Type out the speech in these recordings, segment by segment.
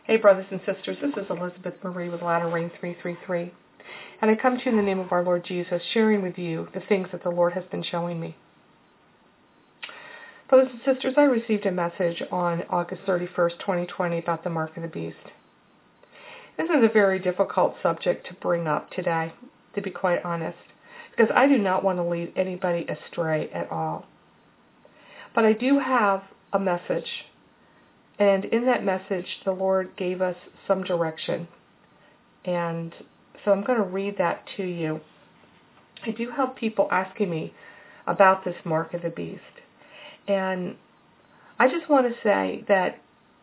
Hey, brothers and sisters, this is Elizabeth Marie with Latter Rain 333, and I come to you in the name of our Lord Jesus, sharing with you the things that the Lord has been showing me. Brothers and sisters, I received a message on August 31st, 2020 about the mark of the beast. This is a very difficult subject to bring up today, to be quite honest, because I do not want to lead anybody astray at all. But I do have a message. And in that message, the Lord gave us some direction. And so I'm going to read that to you. I do have people asking me about this mark of the beast. And I just want to say that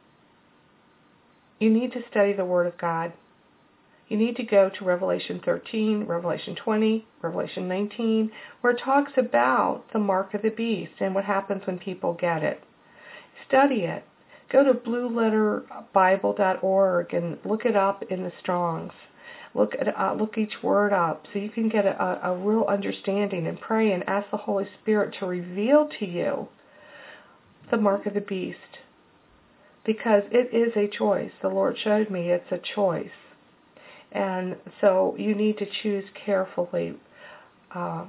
you need to study the Word of God. You need to go to Revelation 13, Revelation 20, Revelation 19, where it talks about the mark of the beast and what happens when people get it. Study it. Go to blueletterbible.org and look it up in the Strongs. Look each word up so you can get a real understanding, and pray and ask the Holy Spirit to reveal to you the mark of the beast. Because it is a choice. The Lord showed me it's a choice. And so you need to choose carefully. And,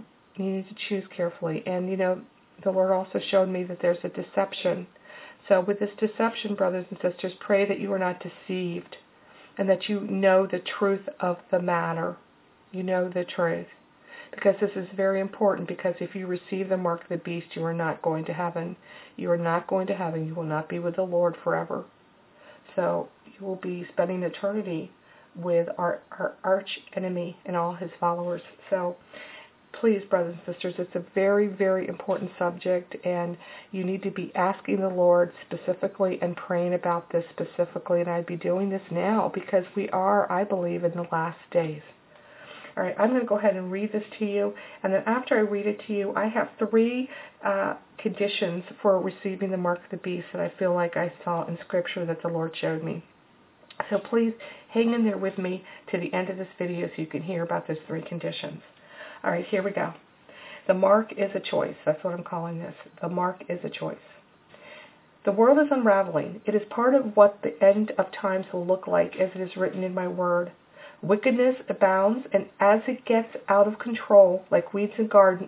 the Lord also showed me that there's a deception. So with this deception, brothers and sisters, pray that you are not deceived and that you know the truth of the matter. You know the truth. Because this is very important, because if you receive the mark of the beast, you are not going to heaven. You are not going to heaven. You will not be with the Lord forever. So you will be spending eternity with our arch enemy and all his followers. So please, brothers and sisters, it's a very, very important subject, and you need to be asking the Lord specifically and praying about this specifically, and I'd be doing this now because we are, I believe, in the last days. All right, I'm going to go ahead and read this to you, and then after I read it to you, I have 3 conditions for receiving the mark of the beast that I feel like I saw in Scripture that the Lord showed me. So please hang in there with me to the end of this video so you can hear about those 3 conditions. All right, here we go. The mark is a choice. That's what I'm calling this. The mark is a choice. The world is unraveling. It is part of what the end of times will look like, as it is written in my word. Wickedness abounds, and as it gets out of control, like weeds in a garden,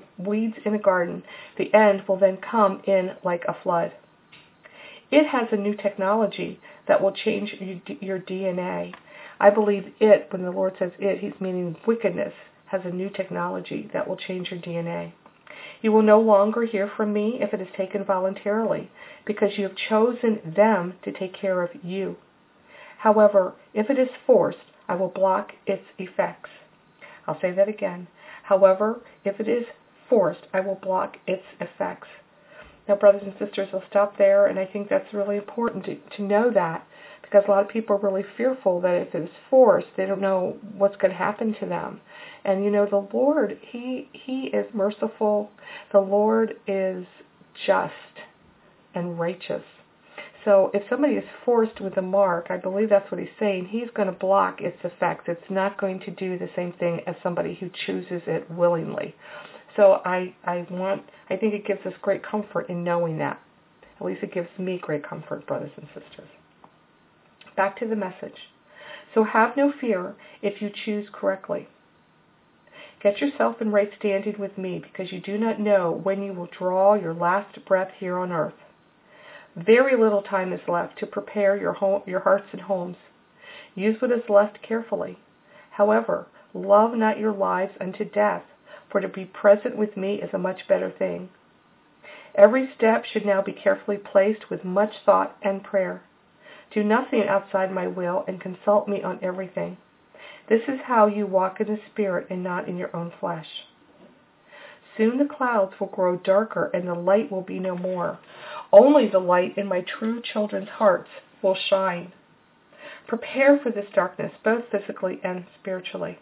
the end will then come in like a flood. It has a new technology that will change your DNA. I believe it, when the Lord says it, he's meaning wickedness, has a new technology that will change your DNA. You will no longer hear from me if it is taken voluntarily, because you have chosen them to take care of you. However, if it is forced, I will block its effects. I'll say that again. However, if it is forced, I will block its effects. Now, brothers and sisters, I'll stop there, and I think that's really important to know that, because a lot of people are really fearful that if it's forced, they don't know what's going to happen to them. And the Lord, He is merciful. The Lord is just and righteous. So if somebody is forced with a mark, I believe that's what He's saying, He's going to block its effects. It's not going to do the same thing as somebody who chooses it willingly. So I think it gives us great comfort in knowing that. At least it gives me great comfort, brothers and sisters. Back to the message. So have no fear if you choose correctly. Get yourself in right standing with me, because you do not know when you will draw your last breath here on earth. Very little time is left to prepare your hearts and homes. Use what is left carefully. However, love not your lives unto death, for to be present with me is a much better thing. Every step should now be carefully placed with much thought and prayer. Do nothing outside my will, and consult me on everything. This is how you walk in the Spirit and not in your own flesh. Soon the clouds will grow darker and the light will be no more. Only the light in my true children's hearts will shine. Prepare for this darkness, both physically and spiritually.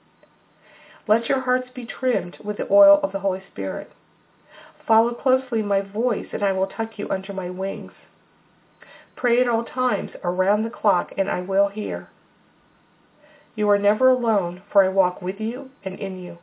Let your hearts be trimmed with the oil of the Holy Spirit. Follow closely my voice, and I will tuck you under my wings. Pray at all times, around the clock, and I will hear. You are never alone, for I walk with you and in you.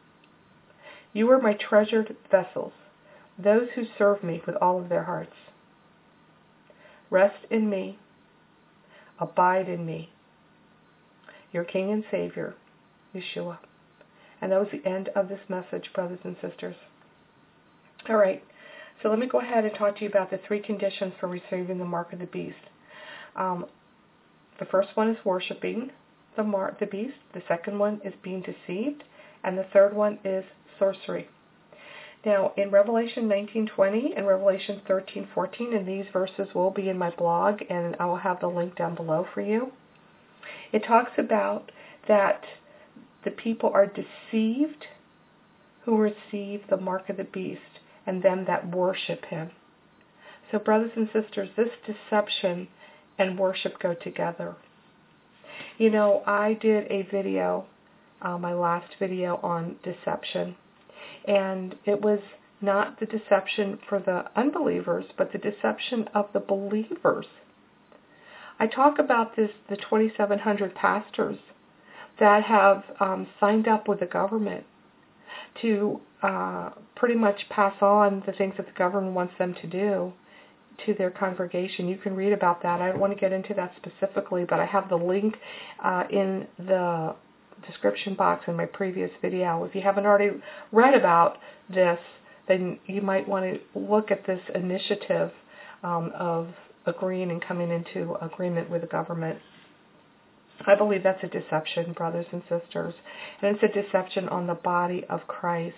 You are my treasured vessels, those who serve me with all of their hearts. Rest in me. Abide in me. Your King and Savior, Yeshua. And that was the end of this message, brothers and sisters. All right, so let me go ahead and talk to you about the 3 conditions for receiving the mark of the beast. The first one is worshiping the beast. The second one is being deceived. And the third one is sorcery. Now, in Revelation 19:20 and Revelation 13:14, and these verses will be in my blog, and I will have the link down below for you, it talks about that the people are deceived who receive the mark of the beast and them that worship him. So, brothers and sisters, this deception and worship go together. You know, I did a video, my last video on deception, and it was not the deception for the unbelievers, but the deception of the believers. I talk about the 2,700 pastors that have signed up with the government to pretty much pass on the things that the government wants them to do to their congregation. You can read about that. I don't want to get into that specifically, but I have the link in the description box in my previous video. If you haven't already read about this, then you might want to look at this initiative of agreeing and coming into agreement with the government. I believe that's a deception, brothers and sisters, and it's a deception on the body of Christ.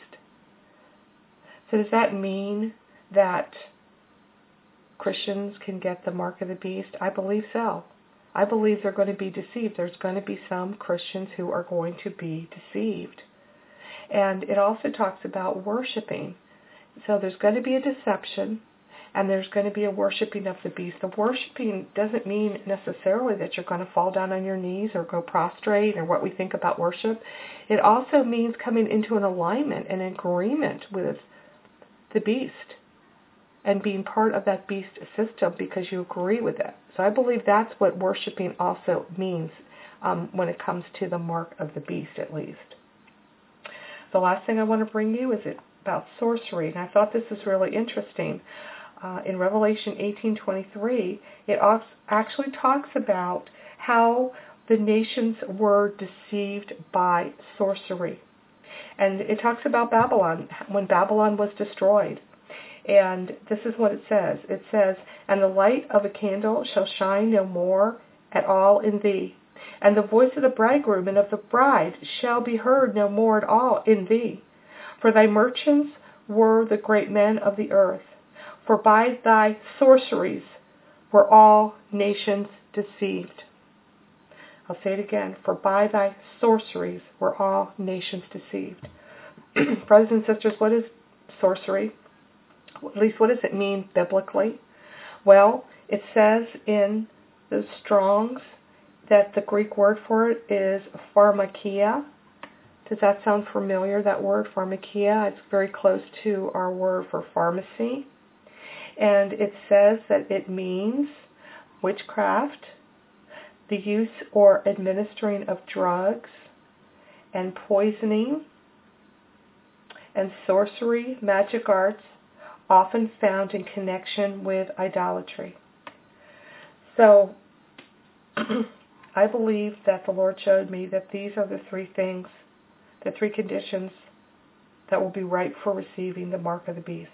So does that mean that Christians can get the mark of the beast? I believe so. I believe they're going to be deceived. There's going to be some Christians who are going to be deceived. And it also talks about worshiping. So there's going to be a deception, and there's going to be a worshiping of the beast. The worshiping doesn't mean necessarily that you're going to fall down on your knees or go prostrate or what we think about worship. It also means coming into an alignment and agreement with the beast and being part of that beast system because you agree with it. So I believe that's what worshiping also means when it comes to the mark of the beast, at least. The last thing I want to bring you is about sorcery, and I thought this was really interesting. In Revelation 18:23, it actually talks about how the nations were deceived by sorcery. And it talks about Babylon, when Babylon was destroyed. And this is what it says. It says, "And the light of a candle shall shine no more at all in thee, and the voice of the bridegroom and of the bride shall be heard no more at all in thee. For thy merchants were the great men of the earth. For by thy sorceries were all nations deceived." I'll say it again. For by thy sorceries were all nations deceived. Brothers and sisters, what is sorcery? At least, what does it mean biblically? Well, it says in the Strong's that the Greek word for it is pharmakia. Does that sound familiar, that word, pharmakia? It's very close to our word for pharmacy. And it says that it means witchcraft, the use or administering of drugs, and poisoning, and sorcery, magic arts, often found in connection with idolatry. So, I believe that the Lord showed me that these are the 3 things, the 3 conditions that will be right for receiving the mark of the beast.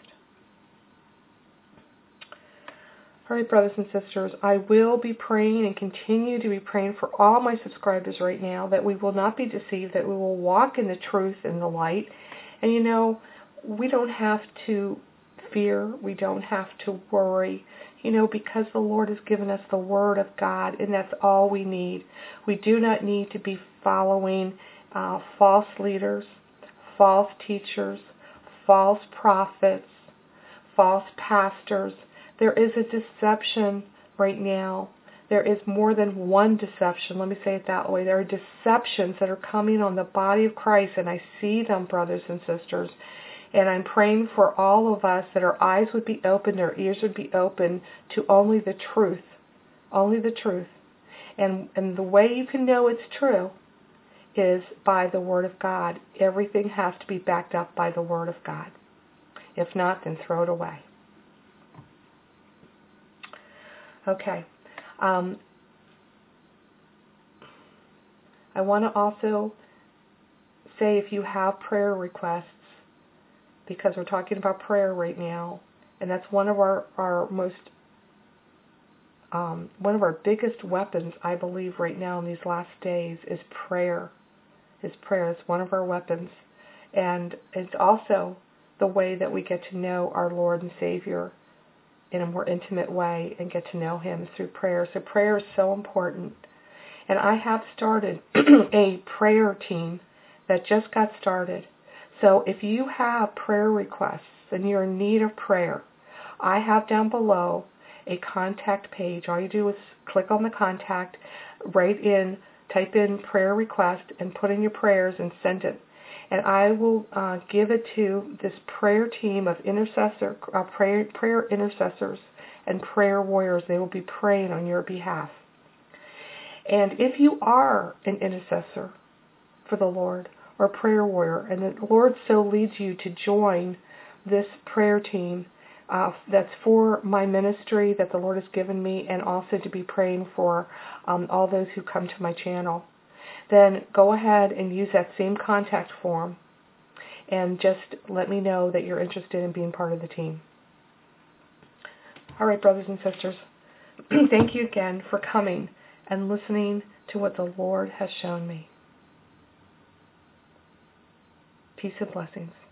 All right, brothers and sisters, I will be praying and continue to be praying for all my subscribers right now that we will not be deceived, that we will walk in the truth and the light. And you know, we don't have to fear, we don't have to worry, because the Lord has given us the Word of God, and that's all we need. We do not need to be following false leaders, false teachers, false prophets, false pastors. There is a deception right now. There is more than one deception. Let me say it that way. There are deceptions that are coming on the body of Christ, and I see them, brothers and sisters. And I'm praying for all of us that our eyes would be open, our ears would be open to only the truth. Only the truth. And the way you can know it's true is by the Word of God. Everything has to be backed up by the Word of God. If not, then throw it away. Okay. I want to also say if you have prayer requests, because we're talking about prayer right now, and that's one of our one of our biggest weapons, I believe, right now in these last days is prayer. It's one of our weapons. And it's also the way that we get to know our Lord and Savior in a more intimate way and get to know Him is through prayer. So prayer is so important. And I have started a prayer team that just got started. So if you have prayer requests and you're in need of prayer, I have down below a contact page. All you do is click on the contact, type in prayer request, and put in your prayers and send it. And I will give it to this prayer team of prayer intercessors and prayer warriors. They will be praying on your behalf. And if you are an intercessor for the Lord or a prayer warrior, and the Lord so leads you to join this prayer team, that's for my ministry that the Lord has given me, and also to be praying for all those who come to my channel, then go ahead and use that same contact form and just let me know that you're interested in being part of the team. All right, brothers and sisters, thank you again for coming and listening to what the Lord has shown me. Peace and blessings.